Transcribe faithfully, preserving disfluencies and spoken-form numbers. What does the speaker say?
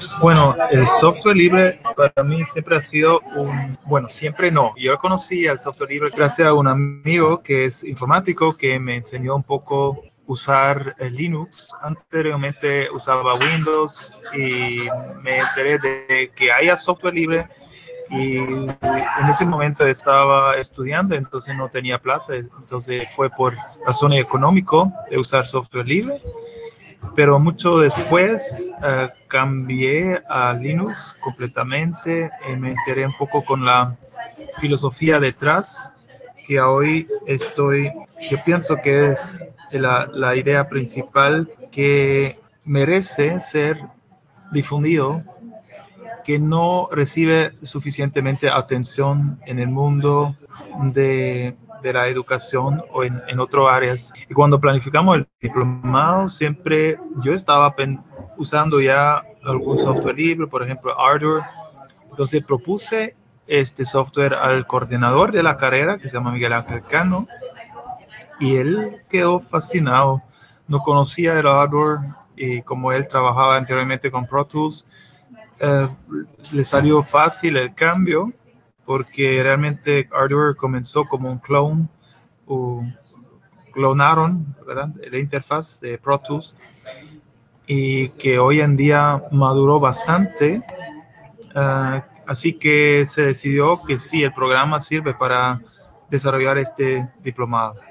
Bueno, el software libre para mí siempre ha sido un, bueno, siempre no. Yo conocí al software libre gracias a un amigo que es informático que me enseñó un poco usar Linux. Anteriormente usaba Windows y me enteré de que haya software libre y en ese momento estaba estudiando, entonces no tenía plata, entonces fue por razón económica de usar software libre. Pero mucho después uh, cambié a Linux completamente y me enteré un poco con la filosofía detrás, que hoy estoy, yo pienso que es la, la idea principal que merece ser difundido, que no recibe suficientemente atención en el mundo de, de la educación o en, en otras áreas. Y cuando planificamos el diplomado, siempre yo estaba pen, usando ya algún software libre, por ejemplo, Ardour. Entonces propuse este software al coordinador de la carrera, que se llama Miguel Ángel Cano, y él quedó fascinado. No conocía el Ardour y como él trabajaba anteriormente con Pro Tools, Uh, le salió fácil el cambio porque realmente Ardour comenzó como un clone o clonaron, ¿verdad?, la interfaz de Pro Tools y que hoy en día maduró bastante, uh, así que se decidió que sí, el programa sirve para desarrollar este diplomado.